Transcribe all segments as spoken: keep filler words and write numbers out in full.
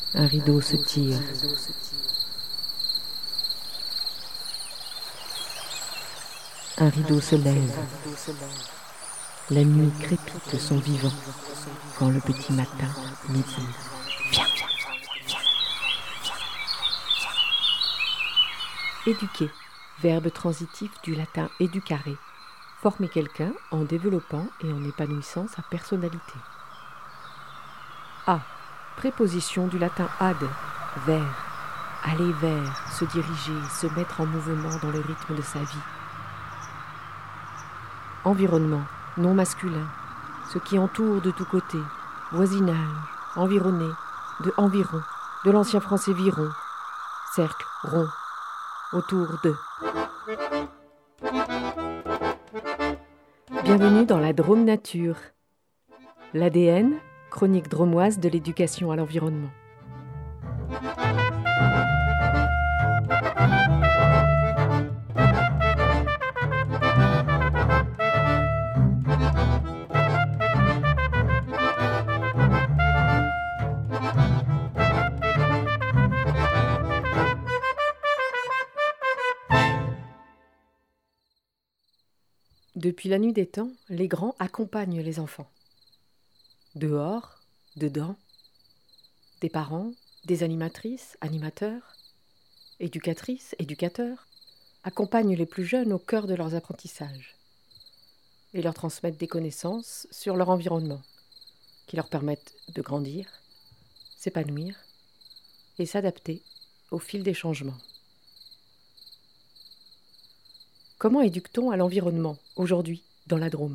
Un rideau se tire. Un rideau se lève. La nuit crépite son vivant quand le petit matin lui dit « Viens, viens, viens, viens, viens, viens. » Éduquer, verbe transitif du latin educare, former quelqu'un en développant et en épanouissant sa personnalité. A. Préposition du latin ad, vers, aller vers, se diriger, se mettre en mouvement dans le rythme de sa vie. Environnement, nom masculin, ce qui entoure de tous côtés, voisinage, environné, de environ, de l'ancien français viron, cercle, rond, autour de. Bienvenue dans la Drôme Nature, l'A D N, chronique dromoise de l'éducation à l'environnement. Depuis la nuit des temps, les grands accompagnent les enfants. Dehors, dedans, des parents, des animatrices, animateurs, éducatrices, éducateurs, accompagnent les plus jeunes au cœur de leurs apprentissages et leur transmettent des connaissances sur leur environnement qui leur permettent de grandir, s'épanouir et s'adapter au fil des changements. Comment éduque-t-on à l'environnement, aujourd'hui, dans la Drôme ?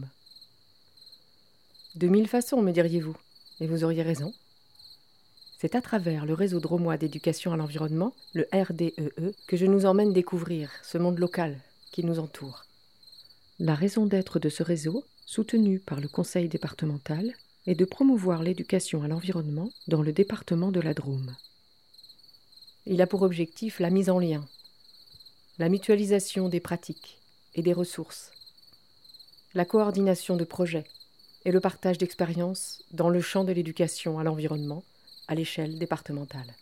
De mille façons, me diriez-vous, et vous auriez raison. C'est à travers le réseau drômois d'éducation à l'environnement, le R D E E, que je nous emmène découvrir ce monde local qui nous entoure. La raison d'être de ce réseau, soutenu par le conseil départemental, est de promouvoir l'éducation à l'environnement dans le département de la Drôme. Il a pour objectif la mise en lien, la mutualisation des pratiques et des ressources, la coordination de projets et le partage d'expériences dans le champ de l'éducation à l'environnement à l'échelle départementale.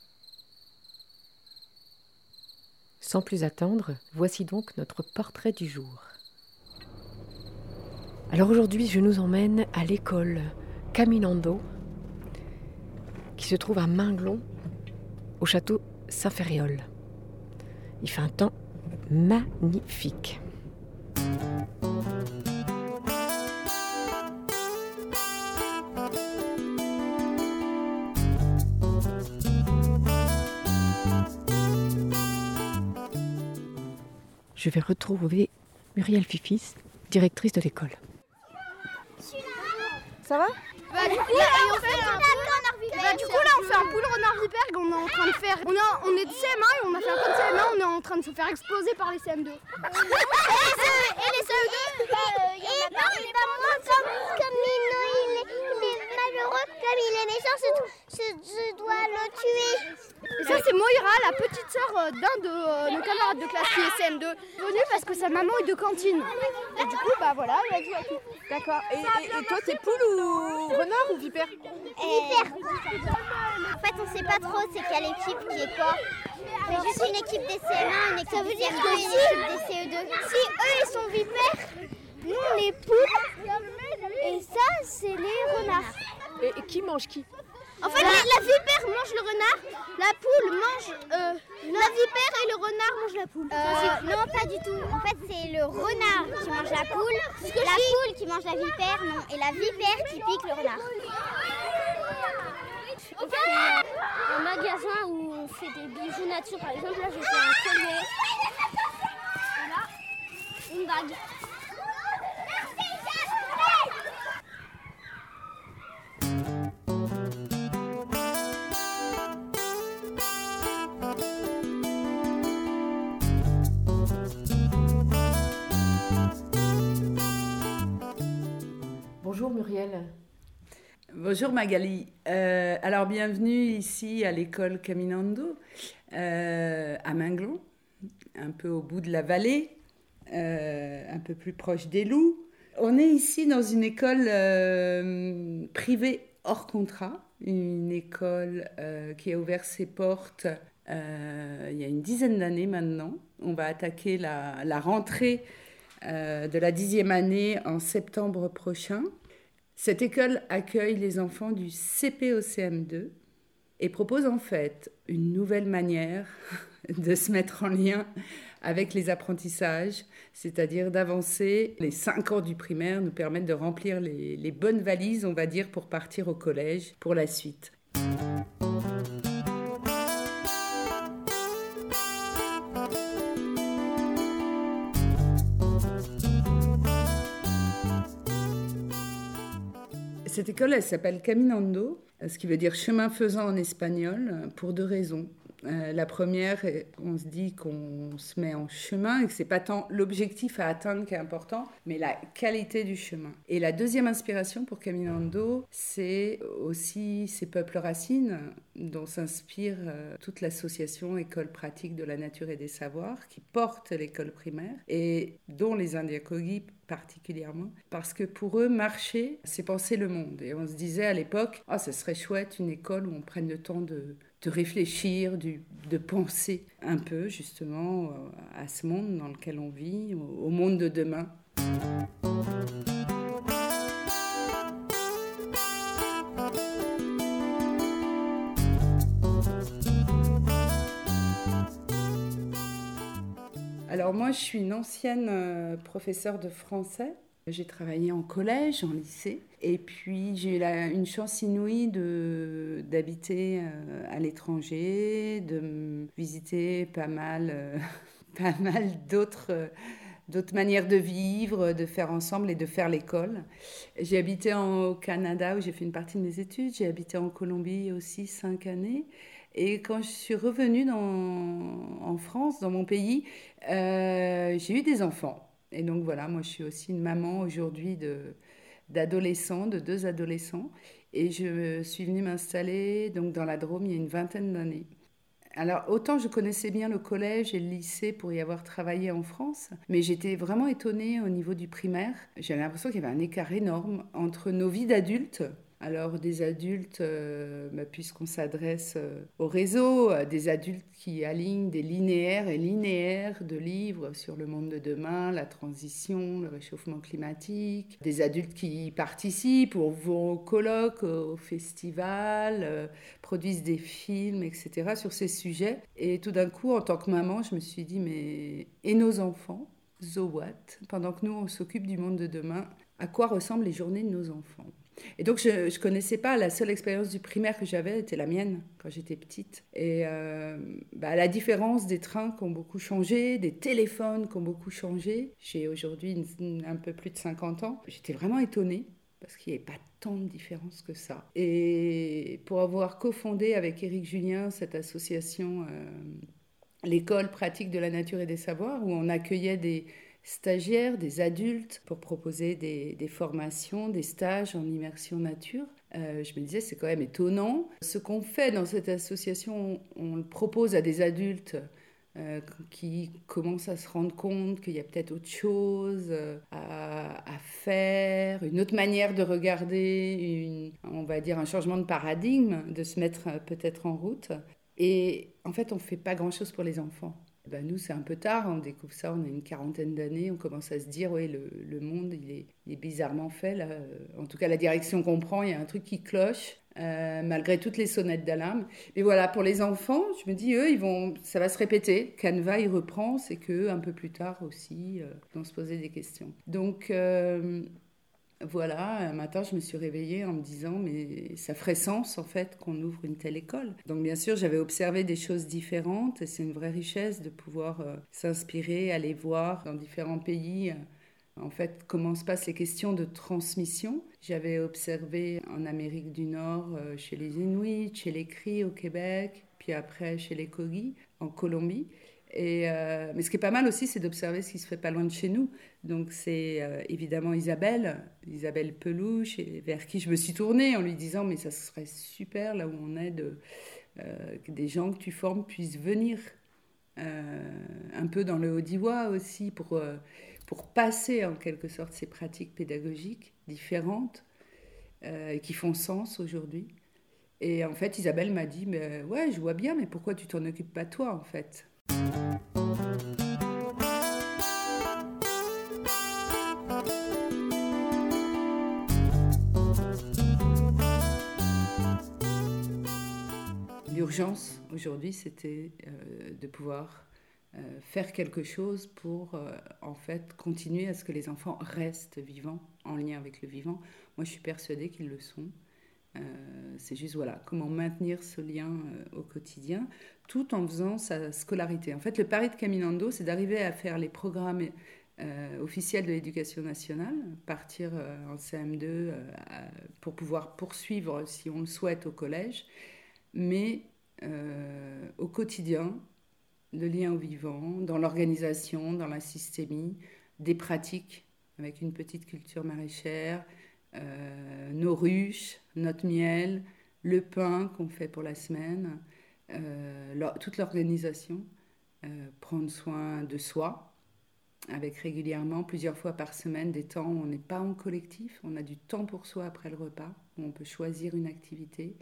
Sans plus attendre, voici donc notre portrait du jour. Alors aujourd'hui, je nous emmène à l'école Caminando, qui se trouve à Minglon, au château Saint-Ferréol. Il fait un temps magnifique. Je vais retrouver Muriel Fifis, directrice de l'école. Ça va ? Bah du coup là on fait un poule bah, du coup là on fait un poule renard vipère qu'on est en train de faire. On, a, on est de C M un et on a fait un peu de C M un, on est en train de se faire exploser par les C M deux. Et les C E deux, il y en a pas, on est pas moins comme, comme Lino, il est, il est malheureux, comme il est méchant, je, je, je dois le tuer. Et ça c'est Moira, la petite sœur d'un de euh, nos camarades de classe qui est C M deux, venue parce que sa maman est de cantine. Et du coup bah voilà, elle a joué à tout. D'accord. Et, et, et toi, t'es poule ou renard ou vipère ? Vipère. En fait, on sait pas trop c'est quelle équipe qui est quoi. C'est juste une équipe des C M un, une équipe des C M deux et une équipe des C E deux. Si eux, ils sont vipères, nous, on est poules. Et ça, c'est les renards. Et, et qui mange qui ? En fait, la, la vipère mange le renard, la poule mange euh, la vipère et le renard mange la poule. Euh, non, pas du tout. En fait, c'est le renard qui mange la poule, la poule qui mange la vipère, non, et la vipère qui pique le renard. En fait, c'est un magasin où on fait des bijoux nature. Par exemple, là, j'ai fait un collier. Et là, une bague. Bonjour Muriel. Bonjour Magali. Euh, alors bienvenue ici à l'école Caminando, euh, à Minglon, un peu au bout de la vallée, euh, un peu plus proche des loups. On est ici dans une école euh, privée hors contrat, une école euh, qui a ouvert ses portes euh, il y a une dizaine d'années maintenant. On va attaquer la, la rentrée euh, de la dixième année en septembre prochain. Cette école accueille les enfants du C P au C M deux et propose en fait une nouvelle manière de se mettre en lien avec les apprentissages, c'est-à-dire d'avancer. Les cinq ans du primaire nous permettent de remplir les, les bonnes valises, on va dire, pour partir au collège pour la suite. Cette école, elle s'appelle Caminando, ce qui veut dire chemin faisant en espagnol, pour deux raisons. Euh, la première, on se dit qu'on se met en chemin et que c'est pas tant l'objectif à atteindre qui est important, mais la qualité du chemin. Et la deuxième inspiration pour Caminando, c'est aussi ces peuples racines dont s'inspire euh, toute l'association École pratique de la nature et des savoirs qui porte l'école primaire et dont les Indiakogi particulièrement, parce que pour eux, marcher, c'est penser le monde. Et on se disait à l'époque, oh, ce serait chouette une école où on prenne le temps de, de réfléchir, du, de penser un peu justement à ce monde dans lequel on vit, au, au monde de demain. Alors moi, je suis une ancienne euh, professeure de français. J'ai travaillé en collège, en lycée. Et puis, j'ai eu la, une chance inouïe de, d'habiter euh, à l'étranger, de visiter pas mal, euh, pas mal d'autres, euh, d'autres manières de vivre, de faire ensemble et de faire l'école. J'ai habité en, au Canada, où j'ai fait une partie de mes études. J'ai habité en Colombie aussi cinq années. Et quand je suis revenue dans, en France, dans mon pays, euh, j'ai eu des enfants. Et donc voilà, moi je suis aussi une maman aujourd'hui de, d'adolescents, de deux adolescents. Et je suis venue m'installer donc, dans la Drôme il y a une vingtaine d'années. Alors autant je connaissais bien le collège et le lycée pour y avoir travaillé en France, mais j'étais vraiment étonnée au niveau du primaire. J'avais l'impression qu'il y avait un écart énorme entre nos vies d'adultes. Alors des adultes, euh, bah, puisqu'on s'adresse euh, au réseau, euh, des adultes qui alignent des linéaires et linéaires de livres sur le monde de demain, la transition, le réchauffement climatique, des adultes qui participent, ou vont au colloque, au festival, euh, produisent des films, et cetera sur ces sujets. Et tout d'un coup, en tant que maman, je me suis dit, mais et nos enfants, so what? Pendant que nous, on s'occupe du monde de demain, à quoi ressemblent les journées de nos enfants? Et donc, je ne connaissais pas, la seule expérience du primaire que j'avais était la mienne, quand j'étais petite. Et euh, bah, à la différence des trains qui ont beaucoup changé, des téléphones qui ont beaucoup changé, j'ai aujourd'hui une, une, un peu plus de cinquante ans, j'étais vraiment étonnée, parce qu'il n'y avait pas tant de différence que ça. Et pour avoir cofondé avec Éric Julien cette association, euh, l'école pratique de la nature et des savoirs, où on accueillait des stagiaires, des adultes, pour proposer des, des formations, des stages en immersion nature. Euh, je me disais, c'est quand même étonnant. Ce qu'on fait dans cette association, on, on le propose à des adultes euh, qui commencent à se rendre compte qu'il y a peut-être autre chose euh, à, à faire, une autre manière de regarder, une, on va dire un changement de paradigme, de se mettre euh, peut-être en route. Et en fait, on ne fait pas grand-chose pour les enfants. Ben nous, c'est un peu tard, on découvre ça, on a une quarantaine d'années, on commence à se dire, oui, le, le monde, il est, il est bizarrement fait, là. En tout cas, la direction qu'on prend, il y a un truc qui cloche, euh, malgré toutes les sonnettes d'alarme. Mais voilà, pour les enfants, je me dis, eux, ils vont, ça va se répéter. Canva, il reprend, c'est qu'eux, un peu plus tard aussi, euh, vont se poser des questions. Donc... Euh, Voilà, un matin, je me suis réveillée en me disant, mais ça ferait sens, en fait, qu'on ouvre une telle école. Donc, bien sûr, j'avais observé des choses différentes, et c'est une vraie richesse de pouvoir euh, s'inspirer, aller voir dans différents pays, euh, en fait, comment se passent les questions de transmission. J'avais observé en Amérique du Nord, euh, chez les Inuits, chez les Cris au Québec, puis après chez les Kogi, en Colombie. Et, euh, mais ce qui est pas mal aussi, c'est d'observer ce qui se fait pas loin de chez nous. Donc c'est euh, évidemment Isabelle, Isabelle Pelouche, et vers qui je me suis tournée en lui disant mais ça serait super là où on est de, euh, que des gens que tu formes puissent venir euh, un peu dans le Haut-Diois aussi pour, euh, pour passer en quelque sorte ces pratiques pédagogiques différentes euh, qui font sens aujourd'hui. Et en fait, Isabelle m'a dit, mais ouais, je vois bien, mais pourquoi tu t'en occupes pas toi, en fait ? L'urgence, aujourd'hui, c'était euh, de pouvoir euh, faire quelque chose pour, euh, en fait, continuer à ce que les enfants restent vivants, en lien avec le vivant. Moi, je suis persuadée qu'ils le sont. Euh, c'est juste, voilà, comment maintenir ce lien euh, au quotidien, tout en faisant sa scolarité. En fait, le pari de Caminando, c'est d'arriver à faire les programmes euh, officiels de l'éducation nationale, partir euh, en C M deux euh, à, pour pouvoir poursuivre, si on le souhaite, au collège, mais euh, au quotidien, le lien au vivant, dans l'organisation, dans la systémie, des pratiques, avec une petite culture maraîchère, Euh, nos ruches, notre miel, le pain qu'on fait pour la semaine, euh, leur, toute l'organisation, euh, prendre soin de soi, avec régulièrement, plusieurs fois par semaine, des temps où on n'est pas en collectif, on a du temps pour soi après le repas, où on peut choisir une activité,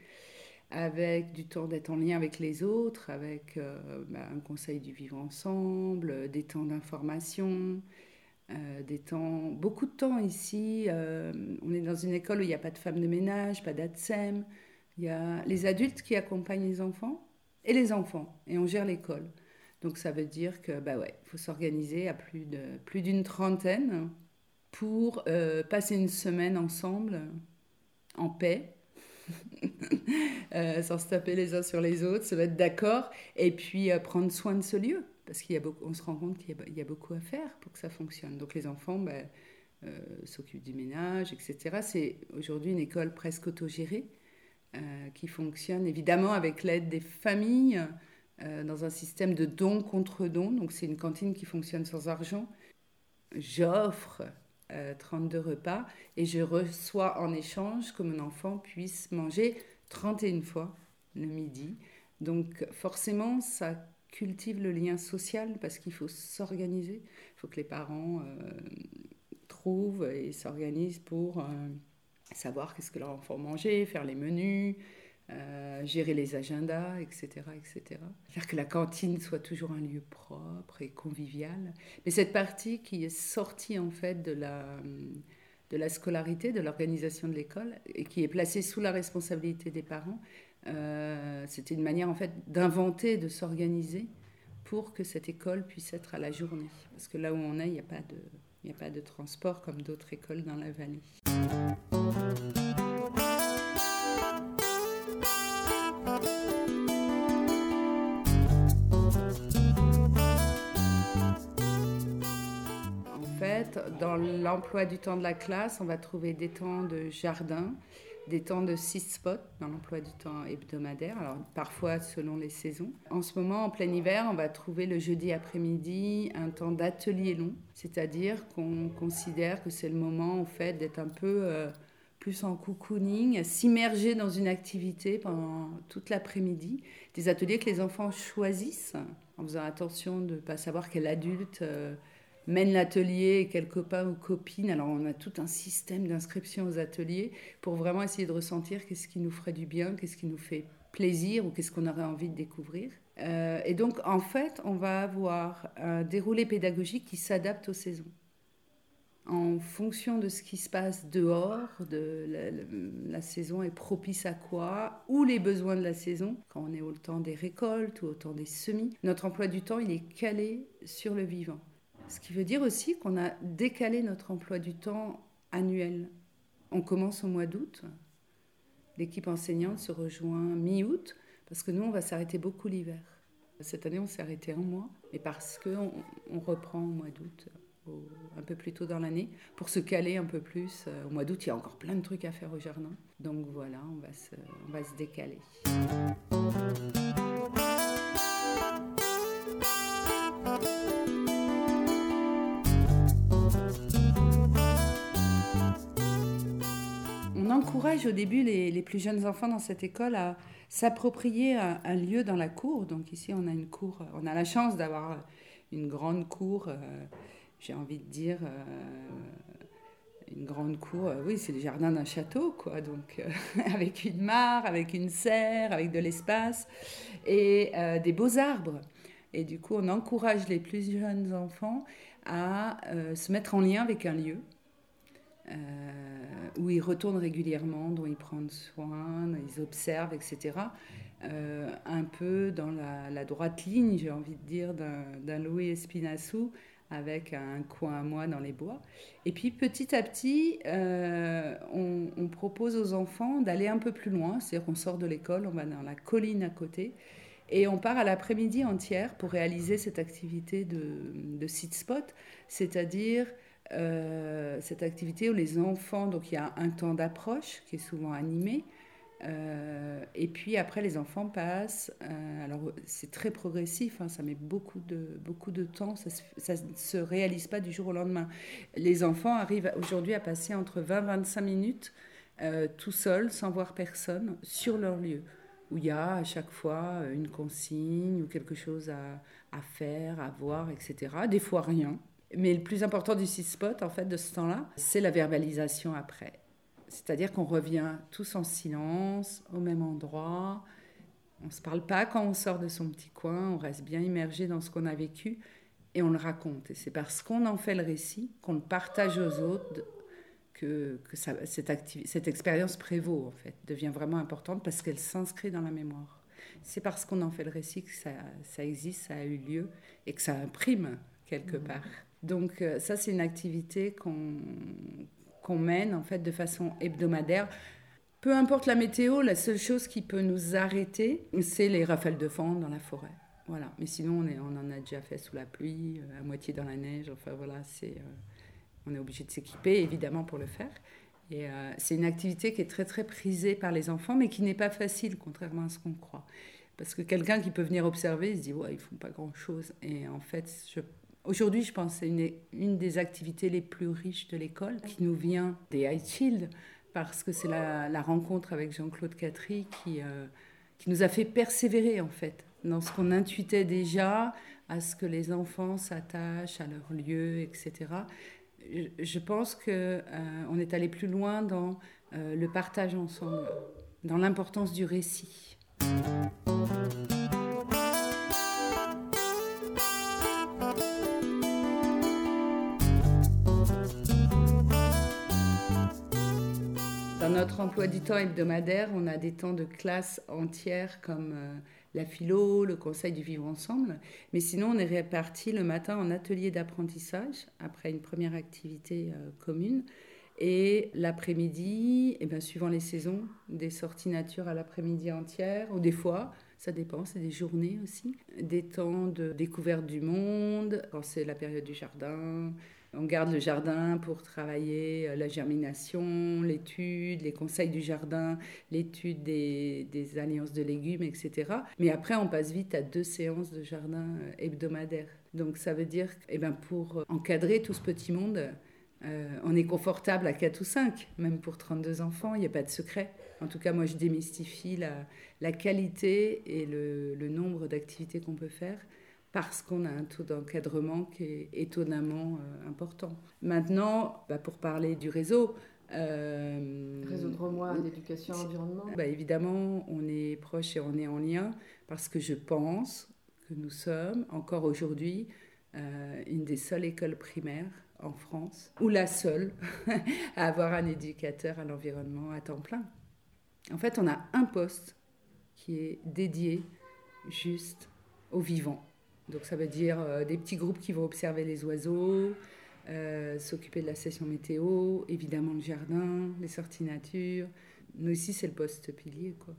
avec du temps d'être en lien avec les autres, avec euh, bah, un conseil du vivre ensemble, des temps d'information. Euh, des temps, beaucoup de temps ici. Euh, on est dans une école où il n'y a pas de femme de ménage, pas d'A T S E M. Il y a les adultes qui accompagnent les enfants et les enfants. Et on gère l'école. Donc ça veut dire que, bah ouais, il faut s'organiser à plus, de, plus d'une trentaine pour euh, passer une semaine ensemble, en paix, euh, sans se taper les uns sur les autres, se mettre d'accord, et puis euh, prendre soin de ce lieu. Parce qu'on se rend compte qu'il y, a, il y a beaucoup à faire pour que ça fonctionne. Donc les enfants ben, euh, s'occupent du ménage, et cetera. C'est aujourd'hui une école presque autogérée euh, qui fonctionne évidemment avec l'aide des familles euh, dans un système de don contre don. Donc c'est une cantine qui fonctionne sans argent. J'offre euh, trente-deux repas et je reçois en échange que mon enfant puisse manger trente et une fois le midi. Donc forcément, ça cultive le lien social parce qu'il faut s'organiser. Il faut que les parents euh, trouvent et s'organisent pour euh, savoir qu'est-ce que leur enfant mangeait, faire les menus, euh, gérer les agendas, et cetera, et cetera. Faire que la cantine soit toujours un lieu propre et convivial. Mais cette partie qui est sortie en fait de la, de la scolarité, de l'organisation de l'école et qui est placée sous la responsabilité des parents, Euh, c'était une manière en fait d'inventer, de s'organiser pour que cette école puisse être à la journée. Parce que là où on est, il n'y a pas de, il n'y a pas de transport comme d'autres écoles dans la vallée. En fait, dans l'emploi du temps de la classe, on va trouver des temps de jardin, des temps de six spots dans l'emploi du temps hebdomadaire, alors parfois selon les saisons. En ce moment, en plein hiver, on va trouver le jeudi après-midi un temps d'atelier long, c'est-à-dire qu'on considère que c'est le moment en fait, d'être un peu euh, plus en cocooning, s'immerger dans une activité pendant toute l'après-midi. Des ateliers que les enfants choisissent, en faisant attention de ne pas savoir quel adulte euh, mène l'atelier et quels copains ou copines. Alors on a tout un système d'inscription aux ateliers pour vraiment essayer de ressentir qu'est-ce qui nous ferait du bien, qu'est-ce qui nous fait plaisir ou qu'est-ce qu'on aurait envie de découvrir. Euh, et donc en fait, on va avoir un déroulé pédagogique qui s'adapte aux saisons. En fonction de ce qui se passe dehors, de la, la, la saison est propice à quoi, ou les besoins de la saison, quand on est au temps des récoltes ou au temps des semis, notre emploi du temps il est calé sur le vivant. Ce qui veut dire aussi qu'on a décalé notre emploi du temps annuel. On commence au mois d'août. L'équipe enseignante se rejoint mi-août, parce que nous, on va s'arrêter beaucoup l'hiver. Cette année, on s'est arrêté un mois, mais parce qu'on on reprend au mois d'août, au, un peu plus tôt dans l'année, pour se caler un peu plus. Au mois d'août, il y a encore plein de trucs à faire au jardin. Donc voilà, on va se, on va se décaler. On encourage au début les, les plus jeunes enfants dans cette école à s'approprier un, un lieu dans la cour. Donc ici, on a une cour, on a la chance d'avoir une grande cour, euh, j'ai envie de dire, euh, une grande cour, euh, oui, c'est le jardin d'un château, quoi, donc euh, avec une mare, avec une serre, avec de l'espace et euh, des beaux arbres. Et du coup, on encourage les plus jeunes enfants à euh, se mettre en lien avec un lieu euh, où ils retournent régulièrement, dont ils prennent soin, dont ils observent, et cetera. Euh, un peu dans la, la droite ligne, j'ai envie de dire, d'un, d'un Louis Espinassou, avec un coin à moi dans les bois. Et puis petit à petit, euh, on, on propose aux enfants d'aller un peu plus loin, c'est-à-dire qu'on sort de l'école, on va dans la colline à côté, et on part à l'après-midi entière pour réaliser cette activité de, de site spot, c'est-à-dire euh, cette activité où les enfants, donc il y a un temps d'approche qui est souvent animé, Euh, et puis après, les enfants passent. Euh, alors, c'est très progressif, hein, ça met beaucoup de, beaucoup de temps, ça ne se réalise pas du jour au lendemain. Les enfants arrivent aujourd'hui à passer entre vingt et vingt-cinq minutes euh, tout seuls, sans voir personne, sur leur lieu, où il y a à chaque fois une consigne ou quelque chose à, à faire, à voir, et cetera. Des fois, rien. Mais le plus important du six spot, en fait, de ce temps-là, c'est la verbalisation après. C'est-à-dire qu'on revient tous en silence, au même endroit. On ne se parle pas quand on sort de son petit coin, on reste bien immergé dans ce qu'on a vécu et on le raconte. Et c'est parce qu'on en fait le récit, qu'on le partage aux autres, que, que ça, cette, activ- cette expérience prévaut, en fait, devient vraiment importante parce qu'elle s'inscrit dans la mémoire. C'est parce qu'on en fait le récit que ça, ça existe, ça a eu lieu et que ça imprime quelque mmh. part. Donc ça, c'est une activité qu'on... qu'on mène en fait de façon hebdomadaire. Peu importe la météo, la seule chose qui peut nous arrêter, c'est les rafales de vent dans la forêt. Voilà. Mais sinon, on, est, on en a déjà fait sous la pluie, à moitié dans la neige. Enfin voilà, c'est, euh, on est obligé de s'équiper évidemment pour le faire. Et euh, c'est une activité qui est très très prisée par les enfants, mais qui n'est pas facile, contrairement à ce qu'on croit. Parce que quelqu'un qui peut venir observer, il se dit ouais, ils font pas grand chose. Et en fait, je Aujourd'hui, je pense que c'est une, une des activités les plus riches de l'école qui nous vient des High Shield parce que c'est la, la rencontre avec Jean-Claude Catry qui, euh, qui nous a fait persévérer en fait dans ce qu'on intuitait déjà, à ce que les enfants s'attachent à leur lieu, et cetera. Je, je pense qu'on euh, est allé plus loin dans euh, le partage ensemble, dans l'importance du récit. Dans notre emploi du temps hebdomadaire, on a des temps de classe entières comme euh, la philo, le conseil du vivre ensemble. Mais sinon, on est répartis le matin en atelier d'apprentissage, après une première activité euh, commune. Et l'après-midi, eh bien, suivant les saisons, des sorties nature à l'après-midi entière, ou des fois, ça dépend, c'est des journées aussi. Des temps de découverte du monde, quand c'est la période du jardin. On garde le jardin pour travailler la germination, l'étude, les conseils du jardin, l'étude des, des alliances de légumes, et cetera. Mais après, on passe vite à deux séances de jardin hebdomadaires. Donc ça veut dire que eh ben, pour encadrer tout ce petit monde, euh, on est confortable à quatre ou cinq, même pour trente-deux enfants, il n'y a pas de secret. En tout cas, moi, je démystifie la, la qualité et le, le nombre d'activités qu'on peut faire, parce qu'on a un taux d'encadrement qui est étonnamment euh, important. Maintenant, bah, pour parler du réseau... Euh, réseau drômois d'éducation et environnement. Bah, évidemment, on est proche et on est en lien, parce que je pense que nous sommes, encore aujourd'hui, euh, une des seules écoles primaires en France, ou la seule, à avoir un éducateur à l'environnement à temps plein. En fait, on a un poste qui est dédié juste au vivant. Donc ça veut dire euh, des petits groupes qui vont observer les oiseaux, euh, s'occuper de la session météo, évidemment le jardin, les sorties nature. Nous ici, c'est le poste pilier, quoi.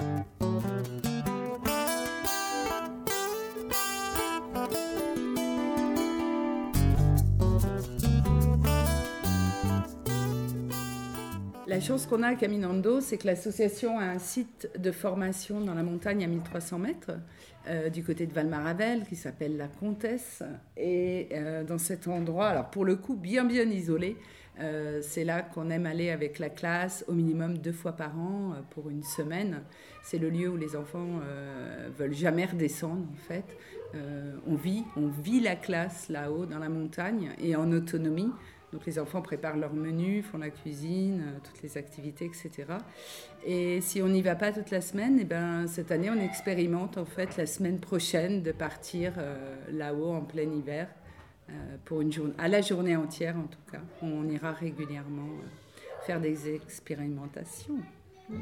La chance qu'on a à Caminando, c'est que l'association a un site de formation dans la montagne à mille trois cents mètres, euh, du côté de Valmaravel, qui s'appelle La Comtesse. Et euh, dans cet endroit, alors pour le coup bien bien isolé, euh, c'est là qu'on aime aller avec la classe au minimum deux fois par an euh, pour une semaine. C'est le lieu où les enfants euh, veulent jamais redescendre en fait. Euh, on vit, on vit la classe là-haut dans la montagne et en autonomie. Donc les enfants préparent leur menu, font la cuisine, euh, toutes les activités, et cetera. Et si on n'y va pas toute la semaine, eh ben, cette année, on expérimente en fait la semaine prochaine de partir euh, là-haut en plein hiver, euh, pour une journée, à la journée entière en tout cas. On ira régulièrement euh, faire des expérimentations. Mmh.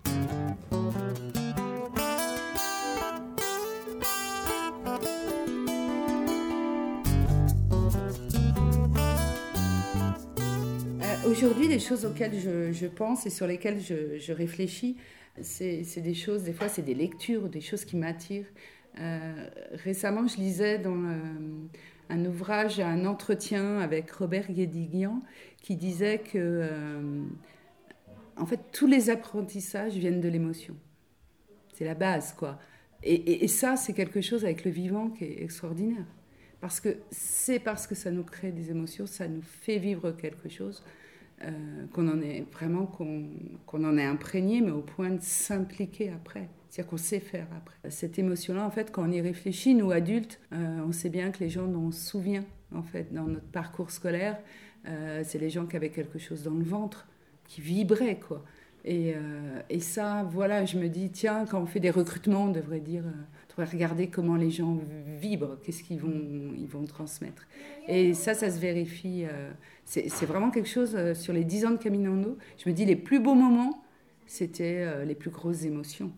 Aujourd'hui, les choses auxquelles je, je pense et sur lesquelles je, je réfléchis, c'est, c'est des choses, des fois, c'est des lectures, des choses qui m'attirent. Euh, récemment, je lisais dans euh, un ouvrage, un entretien avec Robert Guédiguian, qui disait que, euh, en fait, tous les apprentissages viennent de l'émotion. C'est la base, quoi. Et, et, et ça, c'est quelque chose avec le vivant qui est extraordinaire. Parce que c'est parce que ça nous crée des émotions, ça nous fait vivre quelque chose. Euh, qu'on en est vraiment qu'on, qu'on en est imprégné, mais au point de s'impliquer après, c'est-à-dire qu'on sait faire après. Cette émotion-là, en fait, quand on y réfléchit, nous adultes, euh, on sait bien que les gens dont on se souvient, en fait, dans notre parcours scolaire, euh, c'est les gens qui avaient quelque chose dans le ventre, qui vibraient, quoi. Et, euh, et ça, voilà, je me dis, tiens, quand on fait des recrutements, on devrait dire, euh, on devrait regarder comment les gens vibrent, qu'est-ce qu'ils vont, ils vont transmettre. Et ça, ça se vérifie. Euh, c'est, c'est vraiment quelque chose, euh, sur les dix ans de Caminando, je me dis, les plus beaux moments, c'était euh, les plus grosses émotions.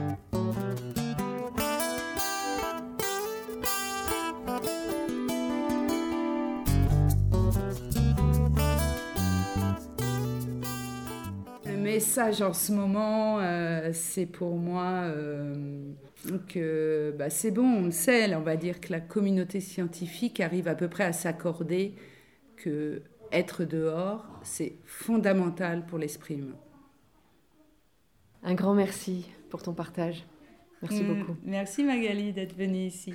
Le message en ce moment, euh, c'est pour moi euh, que bah, c'est bon, on le sait, on va dire que la communauté scientifique arrive à peu près à s'accorder que être dehors, c'est fondamental pour l'esprit humain. Un grand merci pour ton partage. Merci mmh, beaucoup. Merci Magali d'être venue ici.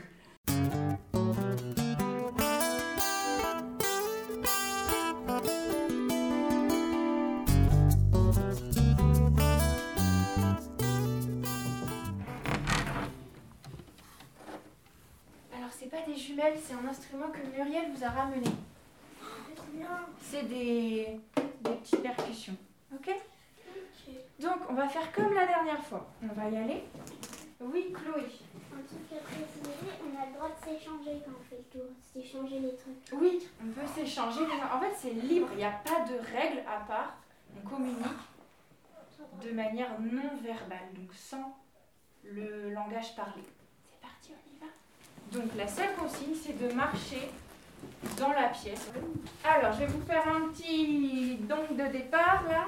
Alors c'est pas des jumelles, c'est un instrument que Muriel vous a ramené. C'est des, des petites percussions, ok ? Ok. Donc, on va faire comme la dernière fois. On va y aller. Oui, Chloé. Un truc à préciser, on a le droit de s'échanger quand on fait le tour, s'échanger les trucs. Oui, on peut s'échanger. En fait, c'est libre, il n'y a pas de règles à part. On communique de manière non verbale, donc sans le langage parlé. C'est parti, on y va. Donc, la seule consigne, c'est de marcher dans la pièce. Alors, je vais vous faire un petit dong de départ, là.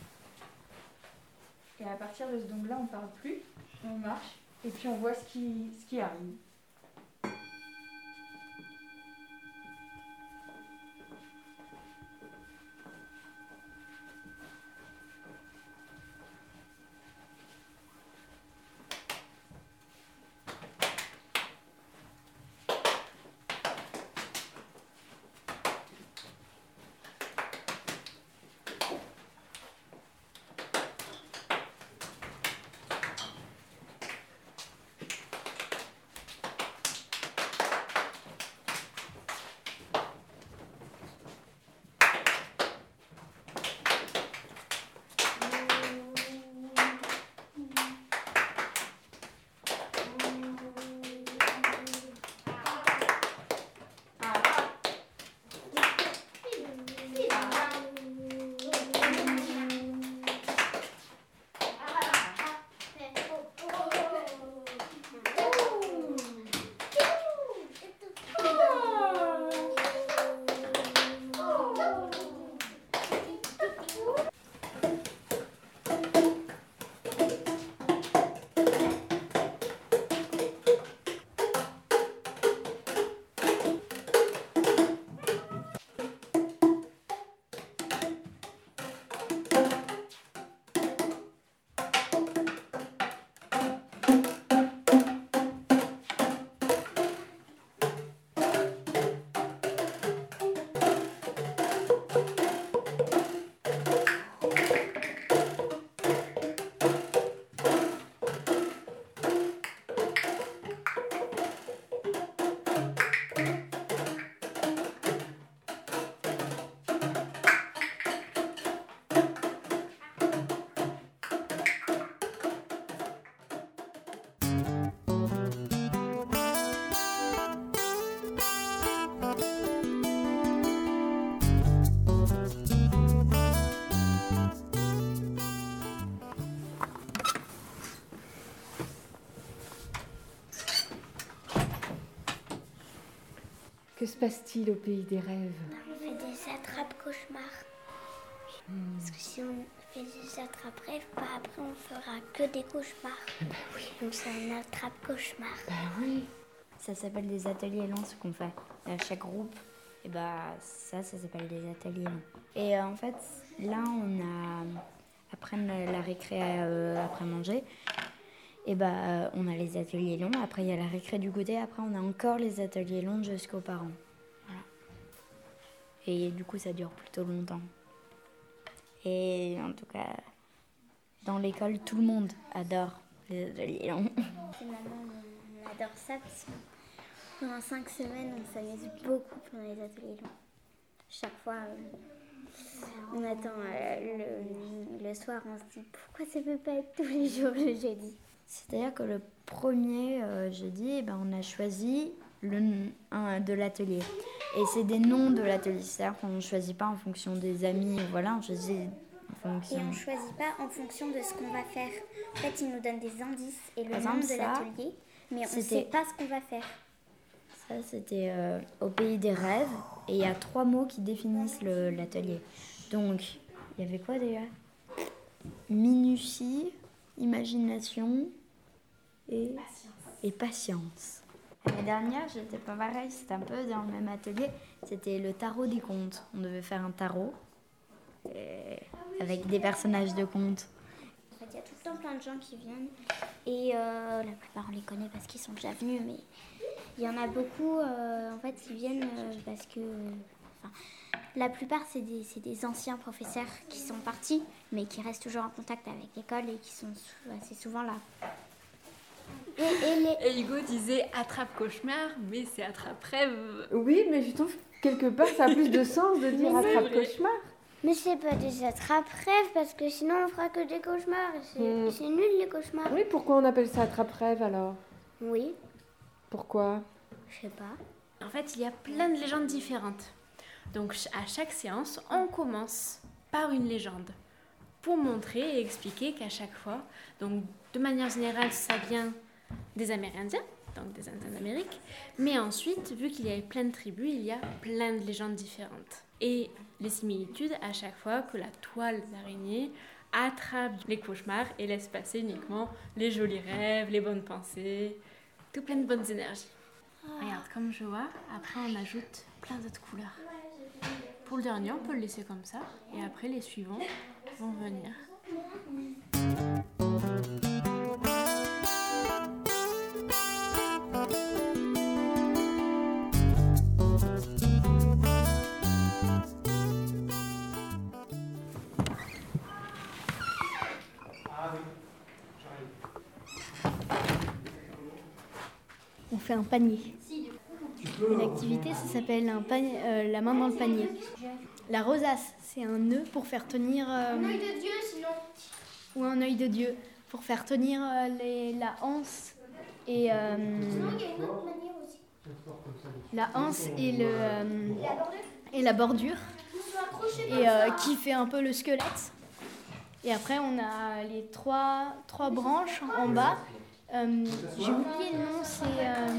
Et à partir de ce dong-là, on ne parle plus, on marche, et puis on voit ce qui, ce qui arrive. Que se passe-t-il au pays des rêves? On fait des attrapes-cauchemars. Hmm. Parce que si on fait des attrapes-rêves, bah après on fera que des cauchemars. Bah oui. Donc c'est un attrape-cauchemar. Bah oui. Ça s'appelle des ateliers longs, ce qu'on fait. À chaque groupe, et bah ça, ça s'appelle des ateliers longs. Et euh, en fait, là, on a, après la, la récré euh, après manger, et bah euh, on a les ateliers longs. Après, il y a la récré du goûter. Après, on a encore les ateliers longs jusqu'aux parents. Voilà. Et du coup, ça dure plutôt longtemps. Et en tout cas, dans l'école, tout le monde adore les ateliers longs. Finalement, on adore ça parce que pendant cinq semaines, on s'amuse beaucoup pendant les ateliers longs. Chaque fois, euh, on attend euh, le, le soir, on se dit pourquoi ça ne peut pas être tous les jours le jeudi. C'est-à-dire que le premier euh, jeudi, eh ben, on a choisi le un de l'atelier. Et c'est des noms de l'atelier. C'est-à-dire qu'on ne choisit pas en fonction des amis. Voilà, on choisit en fonction... Et on ne choisit pas en fonction de ce qu'on va faire. En fait, ils nous donnent des indices et le Par nom exemple, de ça, l'atelier, mais on ne c'était- sait pas ce qu'on va faire. Ça, c'était euh, au pays des rêves. Et il y a trois mots qui définissent le- l'atelier. Donc, il y avait quoi déjà? Minutie, imagination et patience. Et patience. L'année dernière, j'étais pas pareil, c'était un peu dans le même atelier. C'était le tarot des contes. On devait faire un tarot et- avec des personnages de contes. En fait, il y a tout le temps plein de gens qui viennent et euh, la plupart on les connaît parce qu'ils sont déjà venus, mais il y en a beaucoup euh, en fait qui viennent euh, parce que enfin, la plupart c'est des, c'est des anciens professeurs qui sont partis mais qui restent toujours en contact avec l'école et qui sont sou- assez souvent là. Et, et les... Et Hugo disait attrape-cauchemar, mais c'est attrape-rêve. Oui, mais je trouve que quelque part ça a plus de sens de dire Mais c'est attrape-cauchemar. Mais c'est pas des attrape-rêves parce que sinon on fera que des cauchemars. C'est, Hmm. c'est nul les cauchemars. Oui, pourquoi on appelle ça attrape-rêve alors? Oui, Pourquoi? je sais pas. En fait, il y a plein de légendes différentes. Donc, ch- à chaque séance, on commence par une légende pour montrer et expliquer qu'à chaque fois, donc de manière générale, ça vient des Amérindiens, donc des Indiens d'Amérique, mais ensuite, vu qu'il y a plein de tribus, il y a plein de légendes différentes. Et les similitudes, à chaque fois que la toile d'araignée attrape les cauchemars et laisse passer uniquement les jolis rêves, les bonnes pensées, tout plein de bonnes énergies. Regarde, comme je vois, après on ajoute plein d'autres couleurs. Pour le dernier, on peut le laisser comme ça, et après les suivants vont venir. On fait un panier. Et l'activité, ça s'appelle un panier, euh, la main dans le panier. La rosace, c'est un nœud pour faire tenir... euh, Un œil de Dieu, sinon. ou un œil de Dieu, pour faire tenir euh, les, la anse et... euh, Sinon, il y a une autre manière aussi. la anse et, le, euh, La bordure. et la bordure, Ils sont accrochés et euh, qui fait un peu le squelette. Et après, on a les trois, trois branches en bas. Euh, J'ai oublié le nom, c'est...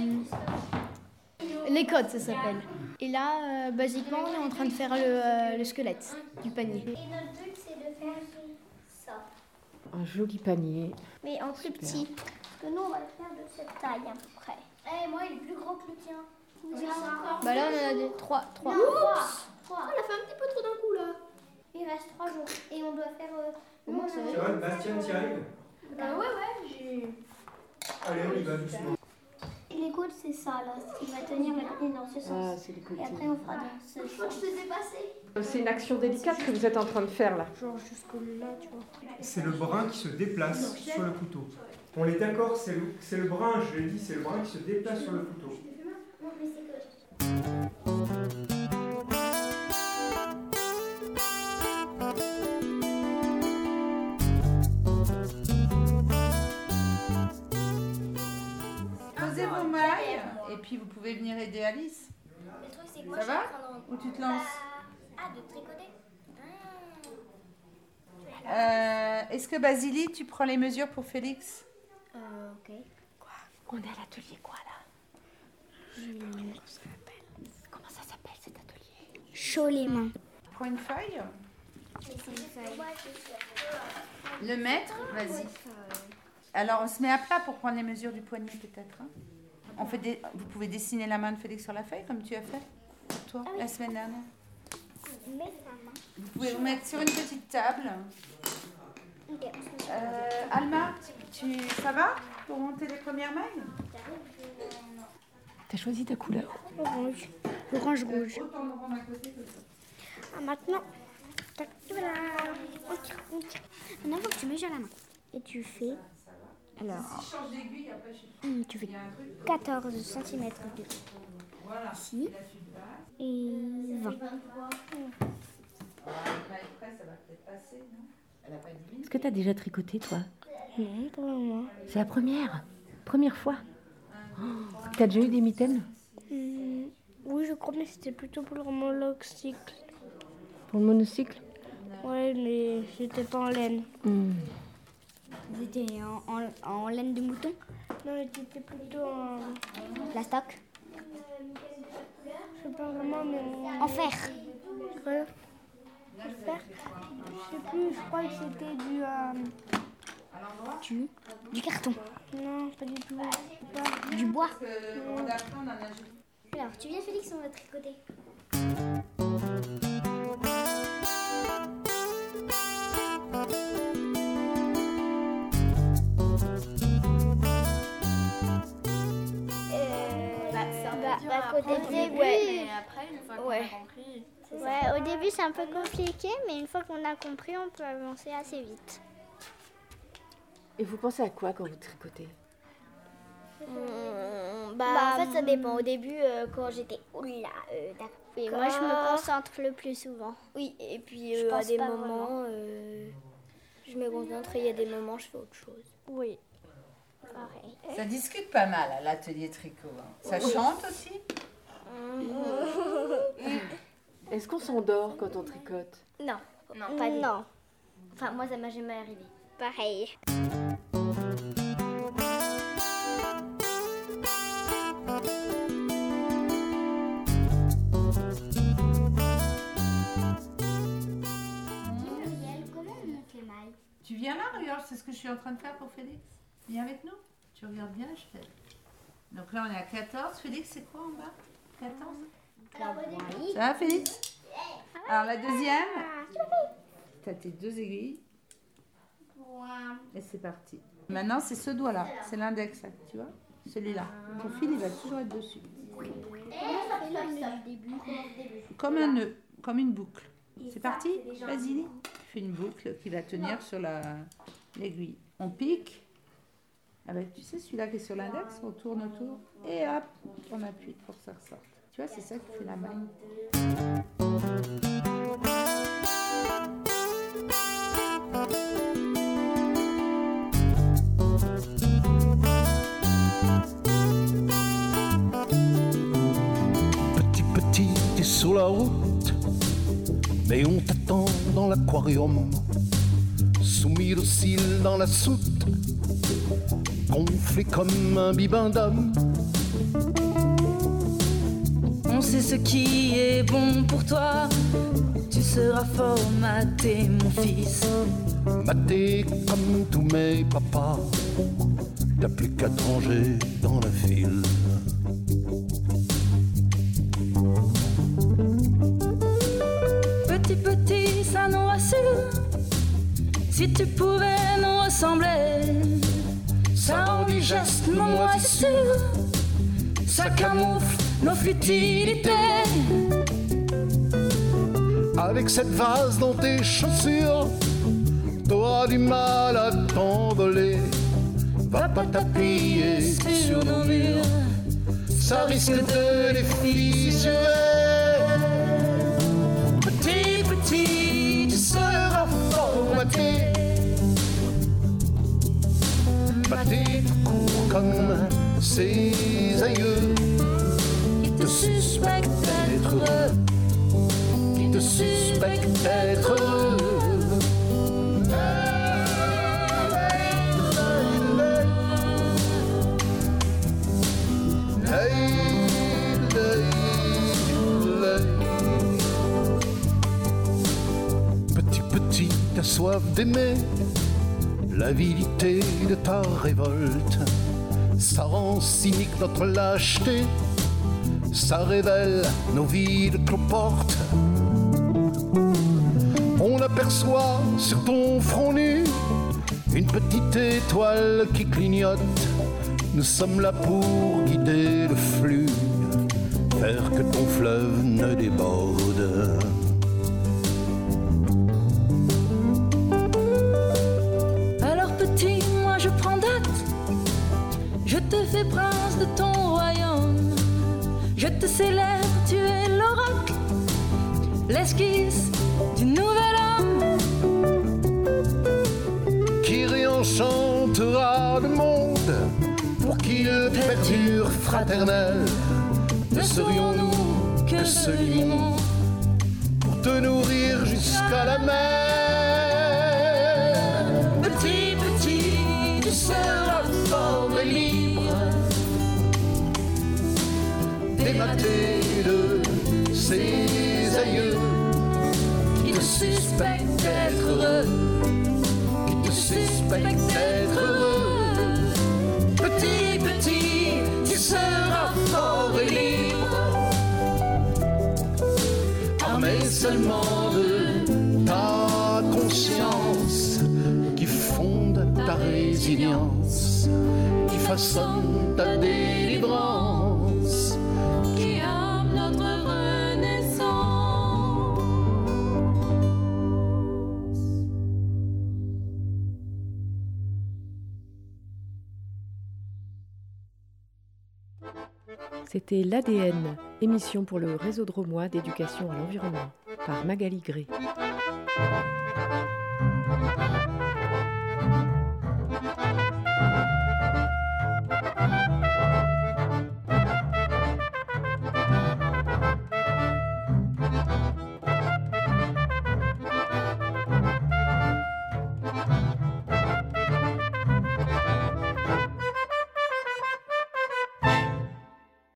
euh, les codes, ça s'appelle. Et là, euh, basiquement, on est en train de faire le, euh, le squelette du panier. Et notre but c'est de faire ça. Un joli panier. Mais en plus petit. Parce que nous on va le faire de cette taille à peu près. Eh, moi, il est plus grand que le tien. Bah là, on en a des trois. trois. Oups. Oh, elle a fait un petit peu trop d'un coup, là. Il reste trois jours. Et on doit faire... Euh, nous, on a- Cyril, Bastien, t'y arrives? Bah ouais, ouais, j'ai... Allez, on y va doucement. Les côtes c'est ça là. Il va tenir le panier dans ce Ah, sens. c'est les Et côtés. après on fera dans ce Je crois que sens. je te ai passé. C'est une action délicate que vous êtes en train de faire là. Genre jusqu'au là, tu vois. C'est le brin qui se déplace sur le couteau. On est d'accord, c'est le, c'est le brin, je l'ai dit, c'est le brin qui se déplace sur le couteau. Non mais c'est que... Posez vos mailles, et puis vous pouvez venir aider Alice. Le truc c'est que moi Ça je va suis en train de... Ou tu te lances? Ah, de tricoter. Euh, Est-ce que Basili, tu prends les mesures pour Félix? Euh, ok. On est à l'atelier quoi là? Comment ça s'appelle? Comment chaud les mains. Prends une feuille. Le mètre, vas-y. Alors, on se met à plat pour prendre les mesures du poignet, peut-être. Hein. On fait des... Vous pouvez dessiner la main de Félix sur la feuille, comme tu as fait, toi, ah oui. la semaine dernière. Vous pouvez vous mettre sur une petite table. Okay. Euh, Alma, tu, ça va pour monter les premières mailles? T'as choisi ta couleur? Orange. Orange rouge. Ah, maintenant, voilà. Maintenant, il faut que tu mesures la main. Et tu fais. Alors. Tu fais quatorze centimètres de ici. Et vingt. Est-ce que tu as déjà tricoté, toi? Non, pas moi. C'est la première Première fois oh. Tu as déjà eu des mitaines? mmh, Oui, je crois, mais c'était plutôt pour le monocycle. Pour le monocycle? Ouais, mais c'était pas en laine. Mmh. C'était en, en, en laine de mouton? Non, c'était plutôt en plastoc. Je sais pas vraiment, mais... En fer. Ouais. En fer. Je sais plus, je crois que c'était du... Euh... Du... Du carton. Non, pas du tout. Pas... Du bois. Non. Alors, tu viens Félix, on va tricoter. Au début, ouais. Et après, une fois qu'on ouais. a compris... Ouais, au début, c'est un peu compliqué, mais une fois qu'on a compris, on peut avancer assez vite. Et vous pensez à quoi quand vous tricotez? mmh, bah, bah, en fait, ça dépend. Au début, euh, quand j'étais... Oula, euh, d'accord. Et moi, je me concentre le plus souvent. Oui, et puis euh, à des moments, euh, je me concentre et il y a des moments, je fais autre chose. Oui. Pareil. Ça discute pas mal à l'atelier tricot. Hein. Ça oui. chante aussi? Est-ce qu'on s'endort quand on tricote? Non, non, pas du tout. Non. Enfin, moi, ça m'a jamais arrivé. Pareil. Comment on monte les mailles? Tu viens là, regarde, c'est ce que je suis en train de faire pour Félix. Viens avec nous. Tu regardes bien, je fais. Donc là, on est à quatorze. Félix, c'est quoi en bas? quatorze. Ça va, Félix? Alors, la deuxième. Tu as tes deux aiguilles. Et c'est parti. Maintenant, c'est ce doigt-là. C'est l'index, tu vois? Celui-là. Ton fil, il va toujours être dessus. Comme un nœud, comme une boucle. C'est parti? Vas-y. Tu fais une boucle qui va tenir sur la, l'aiguille. On pique. Avec, tu sais, celui-là qui est sur l'index, on tourne autour et hop, on appuie pour que ça ressorte. Tu vois, c'est ça qui fait la maille. Petit, petit, t'es sur la route, mais on t'attend dans l'aquarium, soumis docile dans la soute. Gonflé comme un bibendum. On sait ce qui est bon pour toi. Tu seras formaté, mon fils. Maté comme tous mes papas. T'as plus qu'à te ranger dans la file. Petit, petit, ça nous rassure. Si tu pouvais nous ressembler. Ça rend digeste nos moisissures, ça camoufle nos futilités. Avec cette vase dans tes chaussures, t'auras du mal à t'envoler. Va pas t'appuyer sur nos murs, ça risque de les fissurer. Petit, petit, tu seras formaté. Maté tout court comme ses aïeux. Qui te suspectent d'être heureux. Qui te suspectent d'être heureux. d'aimer l'avidité de ta révolte. Ça rend cynique notre lâcheté, ça révèle nos vides cloportes. On aperçoit sur ton front nu une petite étoile qui clignote. Nous sommes là pour guider le flux, faire que ton fleuve ne déborde. Alors petit, moi je prends date, je te fais prince de ton royaume. Je te célèbre, tu es l'oracle, l'esquisse du nouvel homme qui réenchantera le monde pour qu'il perdure fraternel. Ne serions-nous que ce limon pour te nourrir jusqu'à la mer? Petit, petit, tu seras fort et libre, dématé de ses aïeux qui te suspectent d'être heureux, qui te suspectent d'être heureux. Petit, petit, tu seras fort et libre, armé seulement de ta conscience qui fonde ta résilience, qui façonne ta délivrance, qui ame notre renaissance. C'était l'A D N, émission pour le réseau drômois d'éducation à l'environnement, par Magali Gray.